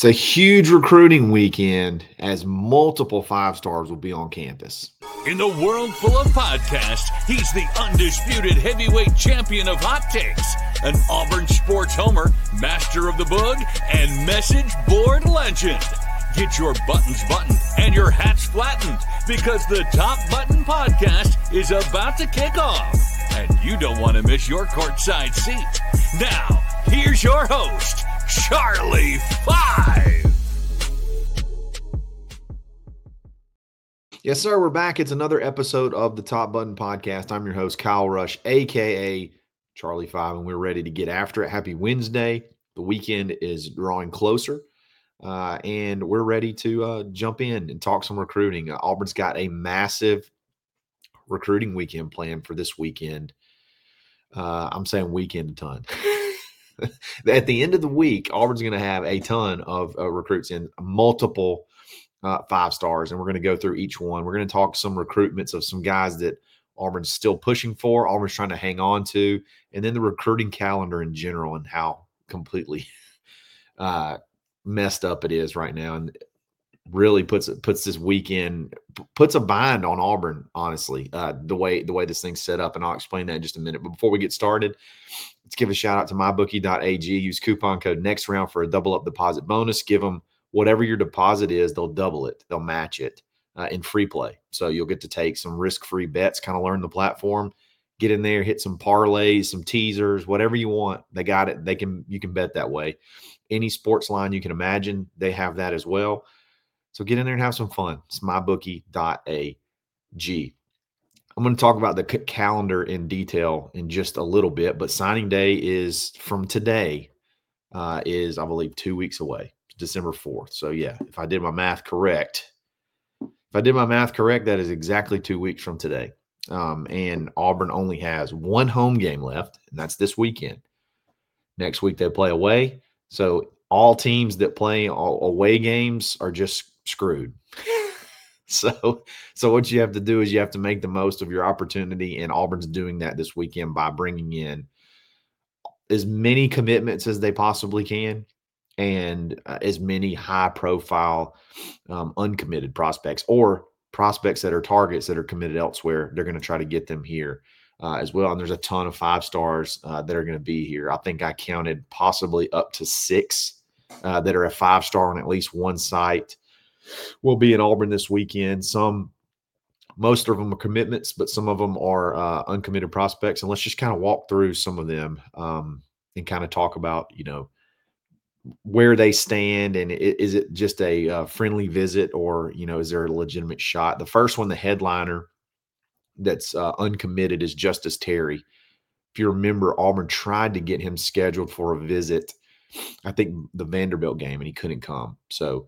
It's a huge recruiting weekend as multiple five stars will be on campus. In the world full of podcasts, he's the undisputed heavyweight champion of hot takes, an Auburn sports homer, master of the boog, and message board legend. Get your buttons buttoned and your hats flattened because the Top Button Podcast is about to kick off. And you don't want to miss your courtside seat. Now, here's your host, Charlie Five. Yes, sir. We're back. It's another episode of the Top Button Podcast. I'm your host, Kyle Rush, a.k.a. Charlie Five, and we're ready to get after it. Happy Wednesday. The weekend is drawing closer, and we're ready to jump in and talk some recruiting. Auburn's got a massive recruiting weekend planned for this weekend. I'm saying weekend a ton. At the end of the week, Auburn's going to have a ton of recruits in multiple five stars, and we're going to go through each one. We're going to talk some recruitments of some guys that Auburn's still pushing for, Auburn's trying to hang on to, and then the recruiting calendar in general and how completely messed up it is right now, and really puts this weekend, puts a bind on Auburn, honestly, the way this thing's set up, and I'll explain that in just a minute. But before we get started, let's give a shout out to mybookie.ag. Use coupon code next round for a double up deposit bonus. Give them whatever your deposit is, they'll double it. They'll match it in free play. So you'll get to take some risk-free bets, kind of learn the platform, get in there, hit some parlays, some teasers, whatever you want. They got it. You can bet that way. Any sports line you can imagine, they have that as well. So get in there and have some fun. It's mybookie.ag. I'm going to talk about the calendar in detail in just a little bit, but signing day is from today, is, I believe, 2 weeks away, December 4th. So, yeah, if I did my math correct, that is exactly 2 weeks from today. And Auburn only has one home game left, and that's this weekend. Next week they play away. So all teams that play away games are just screwed. So what you have to do is you have to make the most of your opportunity, and Auburn's doing that this weekend by bringing in as many commitments as they possibly can and as many high-profile uncommitted prospects or prospects that are targets that are committed elsewhere. They're going to try to get them here as well, and there's a ton of five stars that are going to be here. I think I counted possibly up to 6 that are a five-star on at least one site. Will be in Auburn this weekend. Most of them are commitments, but some of them are uncommitted prospects. And let's just kind of walk through some of them and kind of talk about, where they stand, and is it just a friendly visit, or, is there a legitimate shot? The first one, the headliner that's uncommitted, is Justice Terry. If you remember, Auburn tried to get him scheduled for a visit, I think the Vanderbilt game, and he couldn't come. So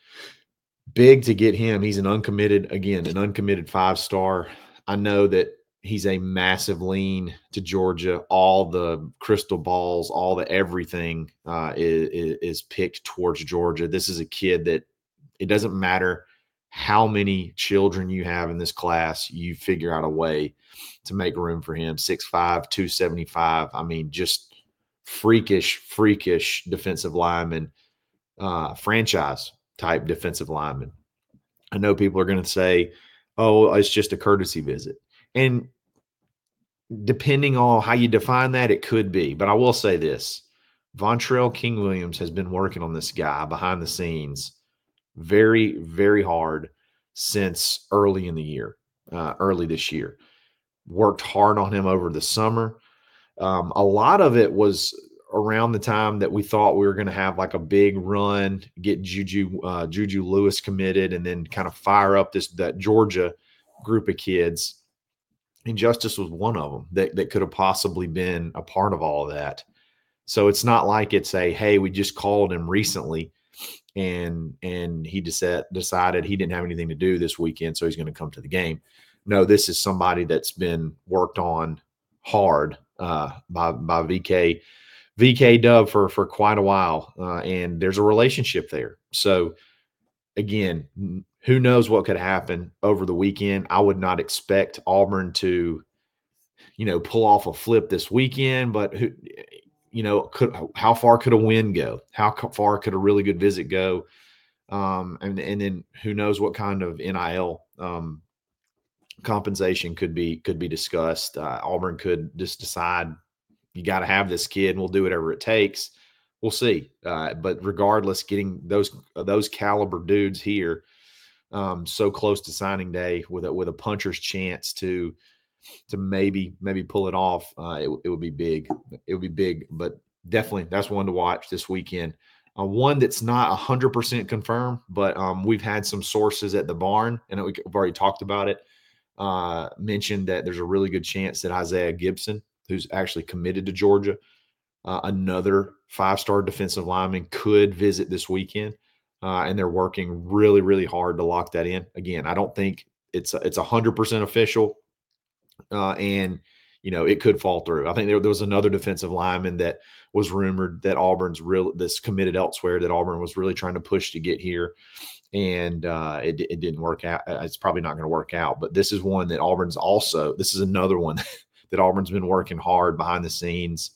big to get him. He's an uncommitted five-star. I know that he's a massive lean to Georgia. All the crystal balls, all the everything is picked towards Georgia. This is a kid that it doesn't matter how many children you have in this class, you figure out a way to make room for him. 6'5", 275. I mean, just freakish defensive lineman, franchise type defensive lineman. I know people are going to say, oh, it's just a courtesy visit. And depending on how you define that, it could be. But I will say this. Vontrell King Williams has been working on this guy behind the scenes very, very hard since early this year. Worked hard on him over the summer. A lot of it was around the time that we thought we were going to have like a big run, get Juju Lewis committed, and then kind of fire up that Georgia group of kids. And Justice was one of them that could have possibly been a part of all of that. So it's not like it's hey, we just called him recently and he decided he didn't have anything to do this weekend, so he's going to come to the game. No, this is somebody that's been worked on hard by VK Dub for quite a while, and there's a relationship there. So, again, who knows what could happen over the weekend. I would not expect Auburn to, pull off a flip this weekend, but how far could a win go? How far could a really good visit go? And then who knows what kind of NIL compensation could be discussed. Auburn could just decide you got to have this kid, and we'll do whatever it takes. We'll see. But regardless, getting those caliber dudes here so close to signing day with a puncher's chance to maybe pull it off, it would be big. It would be big, but definitely that's one to watch this weekend. One that's not 100% confirmed, but we've had some sources at the barn, and we've already talked about it, mentioned that there's a really good chance that Isaiah Gibson, who's actually committed to Georgia, another 5-star defensive lineman, could visit this weekend. And they're working really, really hard to lock that in. Again, I don't think it's 100% official, and it could fall through. I think there was another defensive lineman that was rumored that that's committed elsewhere, that Auburn was really trying to push to get here, and it didn't work out. It's probably not going to work out. But this is one that this is another one that Auburn's been working hard behind the scenes.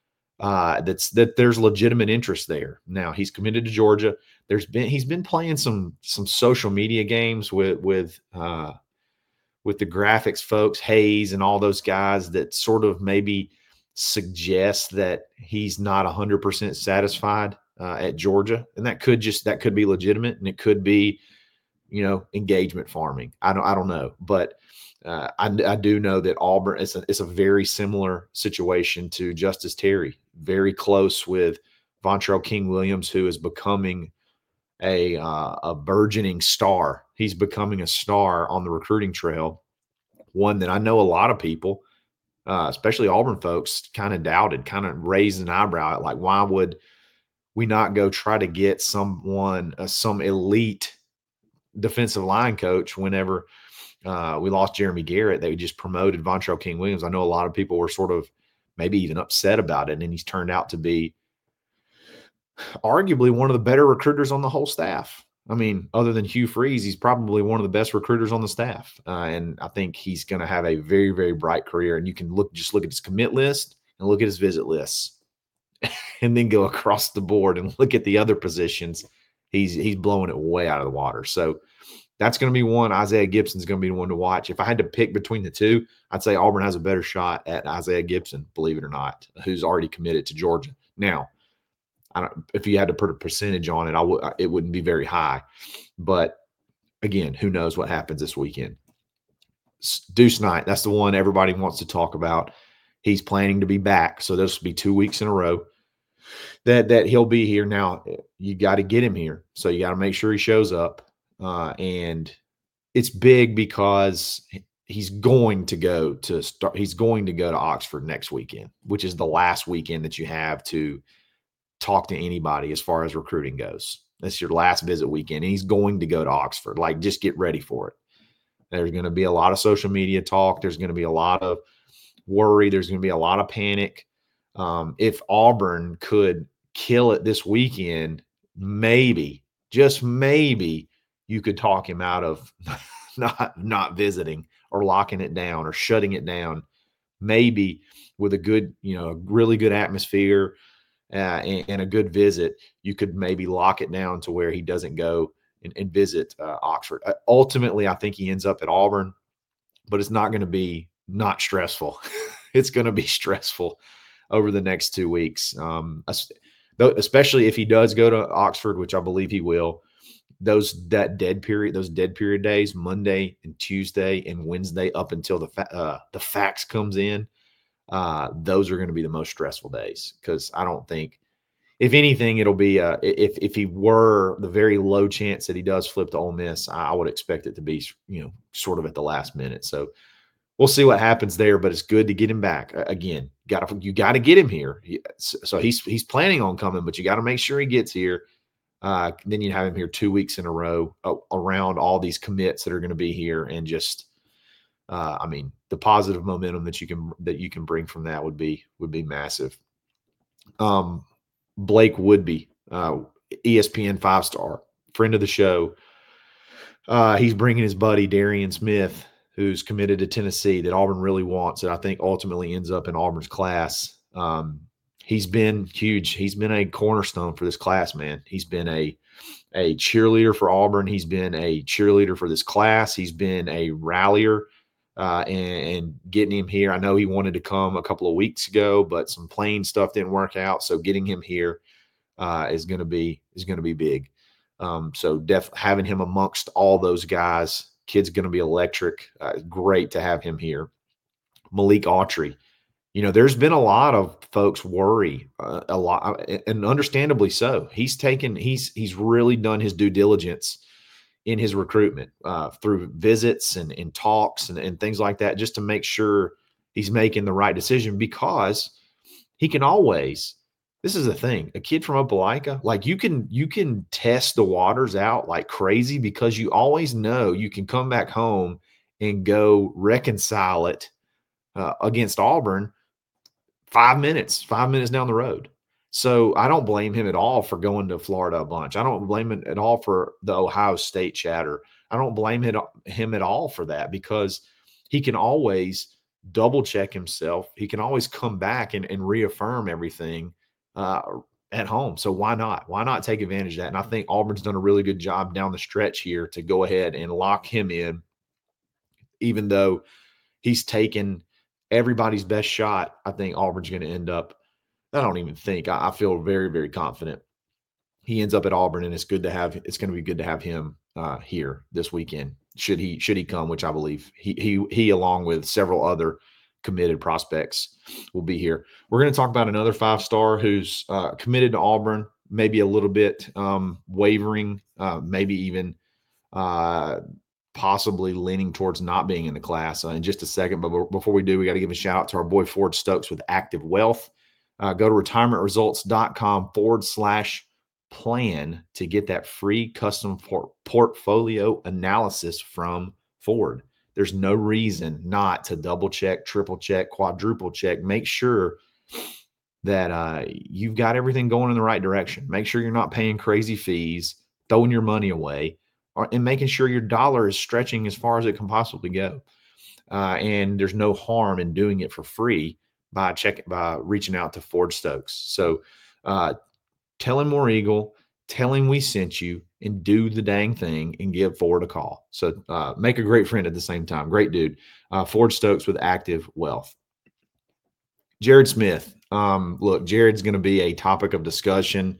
That there's legitimate interest there. Now he's committed to Georgia. He's been playing some social media games with the graphics folks, Hayes and all those guys, that sort of maybe suggest that he's not 100% satisfied at Georgia, and that could be legitimate, and it could be engagement farming. I don't know, but I do know that Auburn it's a very similar situation to Justice Terry, very close with Vontrell King Williams, who is becoming a burgeoning star. He's becoming a star on the recruiting trail. One that I know a lot of people, especially Auburn folks, kind of doubted, kind of raised an eyebrow at, like, why would we not go try to get some elite defensive line coach whenever we lost Jeremy Garrett? They just promoted Vontrell King Williams. I know a lot of people were sort of maybe even upset about it, and he's turned out to be arguably one of the better recruiters on the whole staff. I mean, other than Hugh Freeze, he's probably one of the best recruiters on the staff. And I think he's going to have a very, very bright career. And you can look at his commit list and look at his visit lists and then go across the board and look at the other positions. He's blowing it way out of the water. So that's going to be one. Isaiah Gibson's going to be the one to watch. If I had to pick between the two, I'd say Auburn has a better shot at Isaiah Gibson, believe it or not, who's already committed to Georgia. Now, if you had to put a percentage on it, it wouldn't be very high. But again, who knows what happens this weekend? Deuce Knight, that's the one everybody wants to talk about. He's planning to be back, so this will be 2 weeks in a row that he'll be here. Now, you got to get him here, so you got to make sure he shows up. And it's big because he's going to go to Oxford next weekend, which is the last weekend that you have to talk to anybody as far as recruiting goes. That's your last visit weekend, and he's going to go to Oxford. Like, just get ready for it. There's going to be a lot of social media talk. There's going to be a lot of worry. There's going to be a lot of panic. If Auburn could kill it this weekend, maybe, just maybe, you could talk him out of not visiting or locking it down or shutting it down. Maybe with a good, really good atmosphere, and a good visit, you could maybe lock it down to where he doesn't go and visit Oxford. Ultimately, I think he ends up at Auburn, but it's not going to be not stressful. It's going to be stressful over the next 2 weeks, especially if he does go to Oxford, which I believe he will. Those dead period days, Monday and Tuesday and Wednesday, up until the fax comes in. Those are going to be the most stressful days, because I don't think, if anything, it'll be if he were the very low chance that he does flip to Ole Miss, I would expect it to be sort of at the last minute. So we'll see what happens there, but it's good to get him back. Again, you got to get him here. So he's planning on coming, but you got to make sure he gets here. Then you have him here 2 weeks in a row around all these commits that are going to be here, and just the positive momentum that you can bring from that would be massive. Blake Woodby, ESPN 5-star, friend of the show. He's bringing his buddy Darian Smith, who's committed to Tennessee, that Auburn really wants, and I think ultimately ends up in Auburn's class. He's been huge. He's been a cornerstone for this class, man. He's been a cheerleader for Auburn. He's been a cheerleader for this class. He's been a rallier, and getting him here. I know he wanted to come a couple of weeks ago, but some plane stuff didn't work out. So getting him here is going to be big. So having him amongst all those guys, kid's going to be electric. Great to have him here. Malik Autry. There's been a lot of folks worry a lot, and understandably so. He's really done his due diligence in his recruitment through visits and talks and things like that, just to make sure he's making the right decision, because he can always. This is the thing. A kid from Opelika, like you can test the waters out like crazy, because you always know you can come back home and go reconcile it against Auburn 5 minutes down the road. So I don't blame him at all for going to Florida a bunch. I don't blame him at all for the Ohio State chatter. I don't blame him at all for that, because he can always double check himself. He can always come back and reaffirm everything at home. So why not? Why not take advantage of that? And I think Auburn's done a really good job down the stretch here to go ahead and lock him in, even though he's taken everybody's best shot. I think Auburn's going to end up, I feel very, very confident he ends up at Auburn, and it's going to be good to have him here this weekend. Should he come, which I believe he along with several other committed prospects will be here. We're going to talk about another 5-star who's committed to Auburn, maybe a little bit wavering, maybe even possibly leaning towards not being in the class in just a second. But before we do, we got to give a shout out to our boy Ford Stokes with Active Wealth. Go to retirementresults.com/plan to get that free custom portfolio analysis from Ford. There's no reason not to double check, triple check, quadruple check. Make sure that you've got everything going in the right direction. Make sure you're not paying crazy fees, throwing your money away, and making sure your dollar is stretching as far as it can possibly go. And there's no harm in doing it for free by reaching out to Ford Stokes. So tell him War Eagle, tell him we sent you, and do the dang thing and give Ford a call. So make a great friend at the same time. Great dude. Ford Stokes with Active Wealth. Jared Smith. Look, Jared's going to be a topic of discussion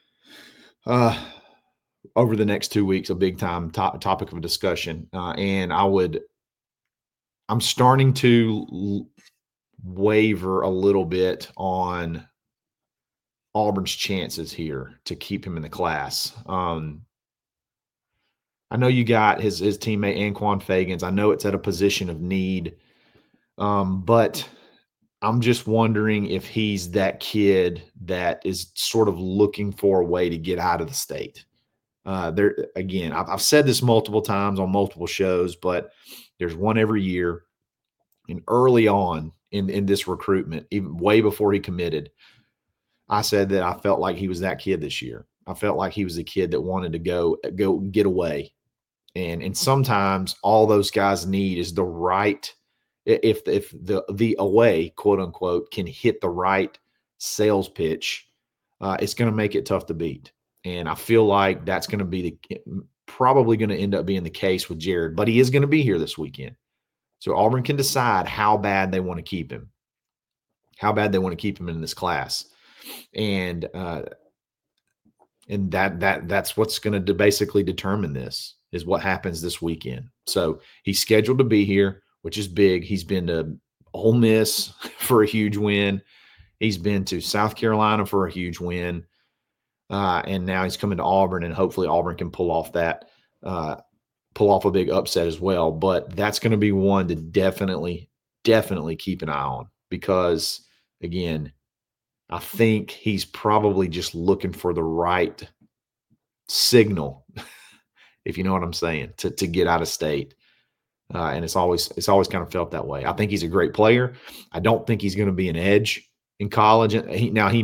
over the next 2 weeks, a big time topic of discussion. And I'm starting to waver a little bit on Auburn's chances here to keep him in the class. I know you got his teammate Anquan Fagans. I know it's at a position of need, but I'm just wondering if he's that kid that is sort of looking for a way to get out of the state. Again, I've said this multiple times on multiple shows, but there's one every year. And early on in this recruitment, even way before he committed, I said that I felt like he was that kid this year. I felt like he was the kid that wanted to go get away. And sometimes all those guys need is the right, if the away, quote unquote, can hit the right sales pitch, it's going to make it tough to beat. And I feel like that's going to be probably going to end up being the case with Jared, but he is going to be here this weekend. So Auburn can decide how bad they want to keep him, in this class. And that's what's going to basically determine this, is what happens this weekend. So he's scheduled to be here, which is big. He's been to Ole Miss for a huge win. He's been to South Carolina for a huge win. And now he's coming to Auburn, and hopefully Auburn can pull off a big upset as well. But that's going to be one to definitely keep an eye on, because, again, I think he's probably just looking for the right signal, if you know what I'm saying, to get out of state. And it's always kind of felt that way. I think he's a great player. I don't think he's going to be an edge in college. I'm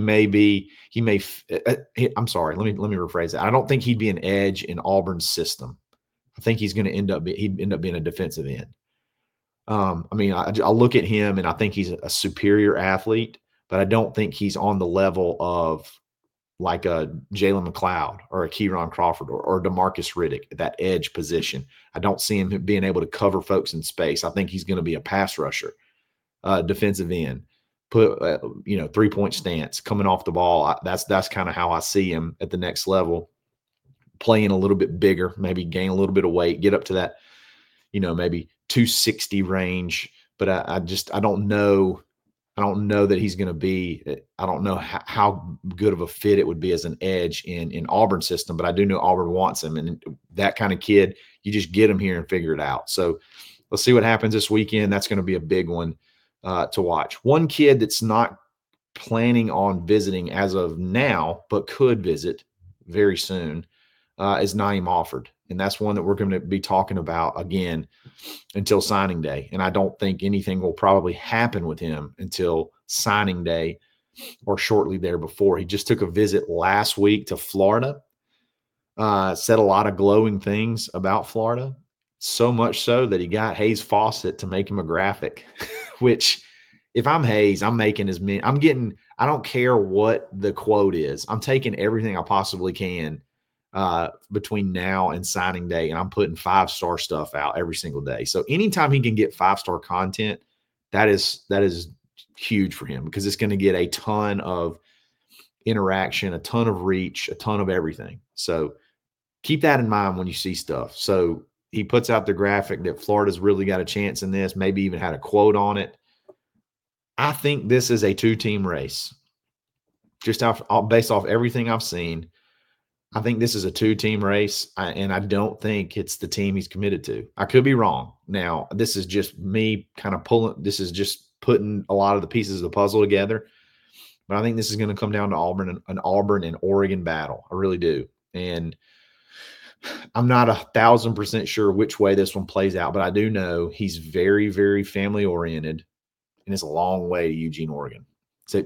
sorry. Let me rephrase that. I don't think he'd be an edge in Auburn's system. I think he'd end up being a defensive end. I look at him and I think he's a superior athlete, but I don't think he's on the level of like a Jalen McLeod or a Kieron Crawford or DeMarcus Riddick at that edge position. I don't see him being able to cover folks in space. I think he's going to be a pass rusher, defensive end, put 3-point stance, coming off the ball. That's kind of how I see him at the next level, playing a little bit bigger, maybe gain a little bit of weight, get up to that, maybe 260 range. But I don't know. I don't know that he's going to be – I don't know how good of a fit it would be as an edge in Auburn's system, but I do know Auburn wants him. And that kind of kid, you just get him here and figure it out. So let's see what happens this weekend. That's going to be a big one to watch. One kid that's not planning on visiting as of now but could visit very soon is Naeem Offord. And that's one that we're going to be talking about again until signing day. And I don't think anything will probably happen with him until signing day or shortly there before. He just took a visit last week to Florida, said a lot of glowing things about Florida, so much so that he got Hayes Fawcett to make him a graphic, which if I'm Hayes, I'm making I don't care what the quote is. I'm taking everything I possibly can between now and signing day, and I'm putting 5-star stuff out every single day. So anytime he can get 5-star content, that is huge for him, because it's going to get a ton of interaction, a ton of reach, a ton of everything. So keep that in mind when you see stuff. So he puts out the graphic that Florida's really got a chance in this, maybe even had a quote on it. I think this is a 2-team race. Just based off everything I've seen, I think this is a 2-team race, and I don't think it's the team he's committed to. I could be wrong. Now, this is just me kind of this is just putting a lot of the pieces of the puzzle together. But I think this is going to come down to an Auburn and Oregon battle. I really do. And I'm not 1,000% sure which way this one plays out, but I do know he's very, very family-oriented, and it's a long way to Eugene, Oregon. So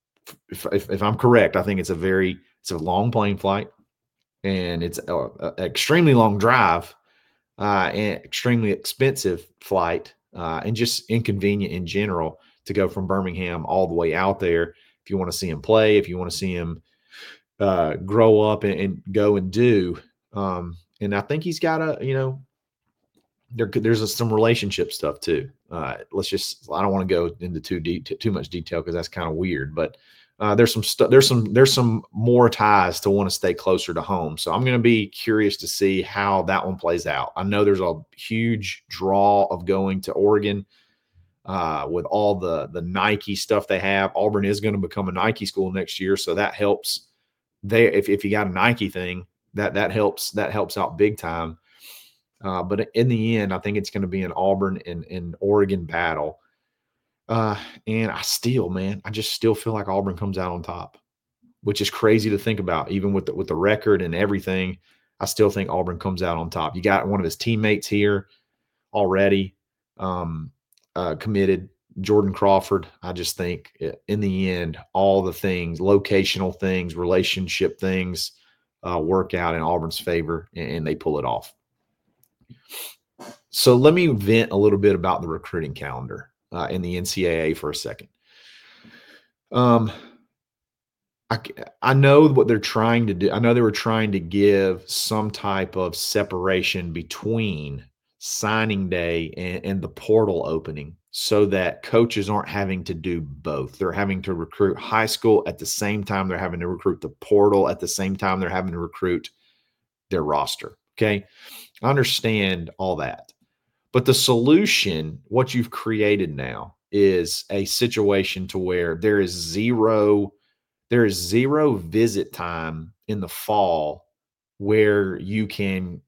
if I'm correct, I think it's a long plane flight. And it's an extremely long drive and extremely expensive flight and just inconvenient in general to go from Birmingham all the way out there. If you want to see him play, if you want to see him grow up and go and do. And I think he's got there's some relationship stuff too. I don't want to go into too much detail because that's kind of weird, but there's some more ties to want to stay closer to home. So I'm going to be curious to see how that one plays out. I know there's a huge draw of going to Oregon with all the Nike stuff they have. Auburn is going to become a Nike school next year, so that helps. If you got a Nike thing, that helps out big time. But in the end, I think it's going to be an Auburn and Oregon battle. And I just still feel like Auburn comes out on top, which is crazy to think about. Even with the record and everything, I still think Auburn comes out on top. You got one of his teammates here already committed, Jordan Crawford. I just think in the end, all the things, locational things, relationship things, work out in Auburn's favor, and they pull it off. So let me vent a little bit about the recruiting calendar in the NCAA for a second. I know what they're trying to do. I know they were trying to give some type of separation between signing day and the portal opening so that coaches aren't having to do both. They're having to recruit high school at the same time they're having to recruit the portal, at the same time they're having to recruit their roster. Okay. I understand all that. But the solution, what you've created now, is a situation to where there is zero visit time in the fall where you can,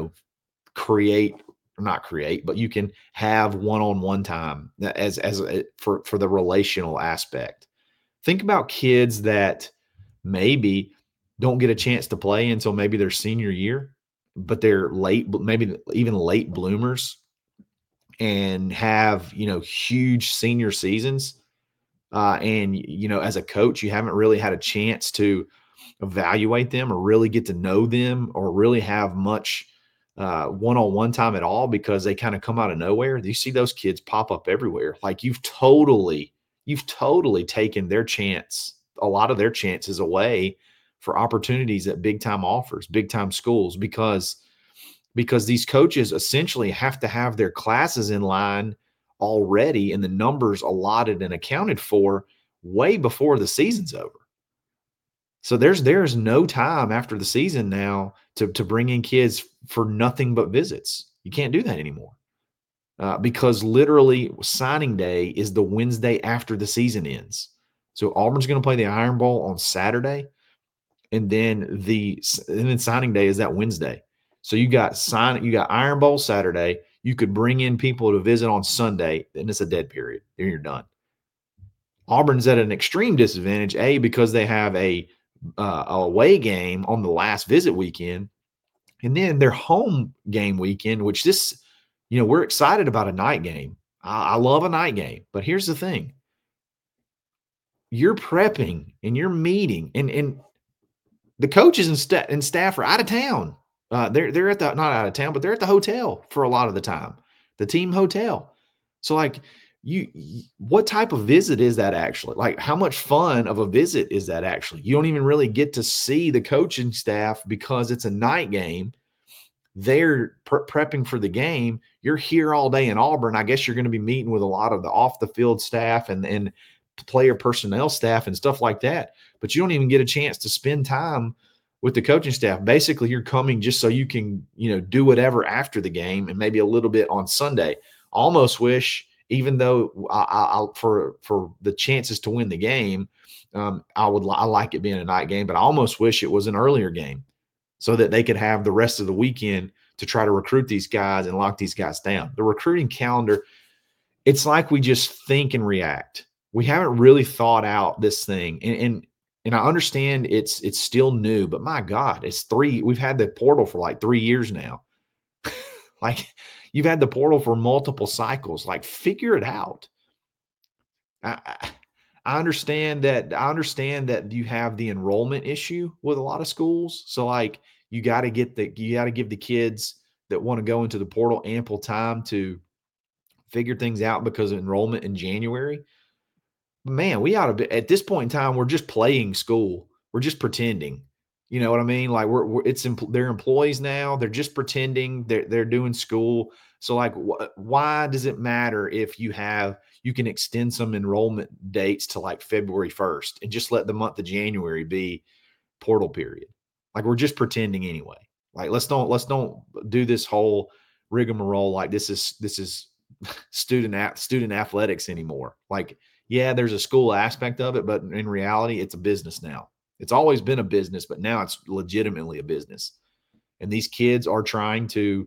but you can have one-on-one time for the relational aspect. Think about kids that maybe don't get a chance to play until maybe their senior year, but they're maybe even late bloomers, and have, huge senior seasons. And, as a coach, you haven't really had a chance to evaluate them or really get to know them or really have much one-on-one time at all, because they kind of come out of nowhere. You see those kids pop up everywhere. Like you've totally you've totally taken a lot of their chances away for opportunities at big time offers, big time schools, because these coaches essentially have to have their classes in line already and the numbers allotted and accounted for way before the season's over. So there's no time after the season now to bring in kids for nothing but visits. You can't do that anymore because literally signing day is the Wednesday after the season ends. So Auburn's going to play the Iron Bowl on Saturday, and then signing day is that Wednesday. So you got Iron Bowl Saturday. You could bring in people to visit on Sunday, and it's a dead period. Then you're done. Auburn's at an extreme disadvantage, because they have a away game on the last visit weekend, and then their home game weekend, which we're excited about a night game. I love a night game, but here's the thing: you're prepping and you're meeting, and the coaches and staff are out of town. They're at not out of town, but they're at the hotel for a lot of the time, the team hotel. So like what type of visit is that actually? Like how much fun of a visit is that actually? You don't even really get to see the coaching staff because it's a night game. They're prepping for the game. You're here all day in Auburn. I guess you're going to be meeting with a lot of the off the field staff and player personnel staff and stuff like that. But you don't even get a chance to spend time with the coaching staff. Basically, you're coming just so you can, do whatever after the game and maybe a little bit on Sunday. Almost wish, even though I for the chances to win the game, I like it being a night game, but I almost wish it was an earlier game so that they could have the rest of the weekend to try to recruit these guys and lock these guys down. The recruiting calendar, it's like we just think and react. We haven't really thought out this thing. And I understand it's still new, but my God, we've had the portal for like 3 years now. Like you've had the portal for multiple cycles. Like figure it out. I understand that you have the enrollment issue with a lot of schools. So like you got to give the kids that want to go into the portal ample time to figure things out because of enrollment in January. Man, we ought to be at this point in time. We're just playing school. We're just pretending. You know what I mean? Like they're employees now. They're just pretending they're doing school. So like, why does it matter if you can extend some enrollment dates to like February 1st and just let the month of January be portal period? Like we're just pretending anyway. Like let's don't do this whole rigmarole like this is student athletics anymore. Like, yeah, there's a school aspect of it, but in reality, it's a business now. It's always been a business, but now it's legitimately a business. And these kids are trying to,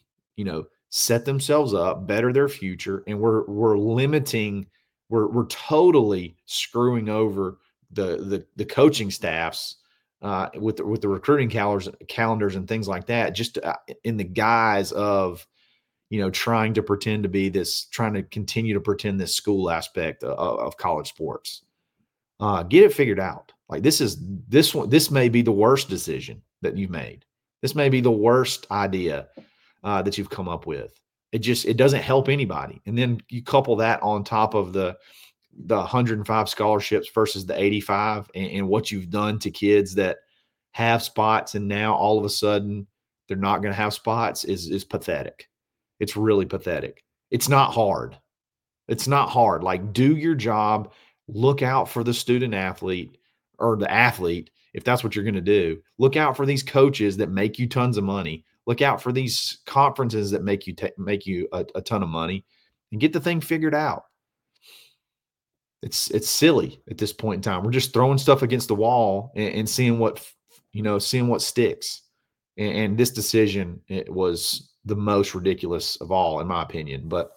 set themselves up, better their future, and we're limiting, we're totally screwing over the coaching staffs with the recruiting calendars and things like that, just in the guise of trying to continue to pretend this school aspect of college sports. Get it figured out. Like this may be the worst decision that you've made. This may be the worst idea that you've come up with. It doesn't help anybody. And then you couple that on top of the 105 scholarships versus the 85 and what you've done to kids that have spots. And now all of a sudden they're not going to have spots is pathetic. It's really pathetic. It's not hard. It's not hard. Like do your job, look out for the student athlete or the athlete. If that's what you're going to do, look out for these coaches that make you tons of money. Look out for these conferences that make you a ton of money and get the thing figured out. It's silly at this point in time. We're just throwing stuff against the wall and seeing what sticks. And this decision, it was the most ridiculous of all, in my opinion. But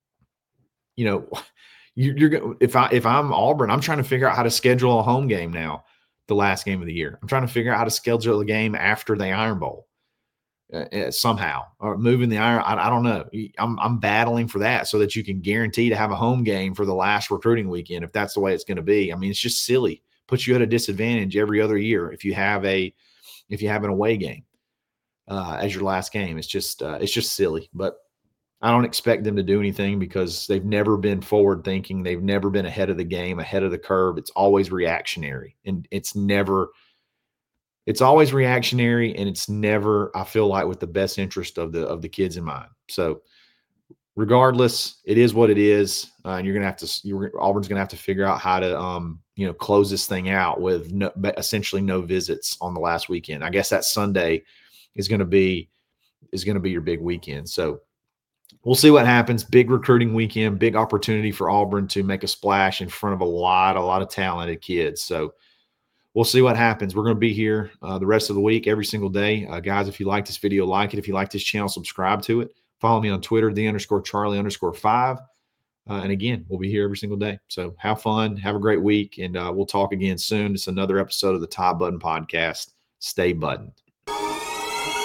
if I'm Auburn, I'm trying to figure out how to schedule a home game now, the last game of the year. I'm trying to figure out how to schedule a game after the Iron Bowl somehow, or moving the Iron. I don't know. I'm battling for that so that you can guarantee to have a home game for the last recruiting weekend if that's the way it's going to be. I mean, it's just silly. Puts you at a disadvantage every other year if you have an away game as your last game. It's just silly. But I don't expect them to do anything because they've never been forward thinking. They've never been ahead of the game, ahead of the curve. It's always reactionary, and it's always reactionary, and it's never, I feel like, with the best interest of the kids in mind. So regardless, it is what it is. And Auburn's going to have to figure out how to, close this thing out with essentially no visits on the last weekend. I guess that Sunday is going to be your big weekend. So we'll see what happens. Big recruiting weekend, big opportunity for Auburn to make a splash in front of a lot of talented kids. So we'll see what happens. We're going to be here the rest of the week, every single day. Guys, if you like this video, like it. If you like this channel, subscribe to it. Follow me on Twitter, _Charlie_5. And again, we'll be here every single day. So have fun. Have a great week. And we'll talk again soon. It's another episode of the Tie Button Podcast. Stay buttoned.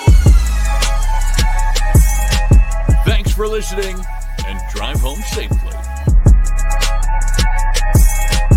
Thanks for listening, and drive home safely.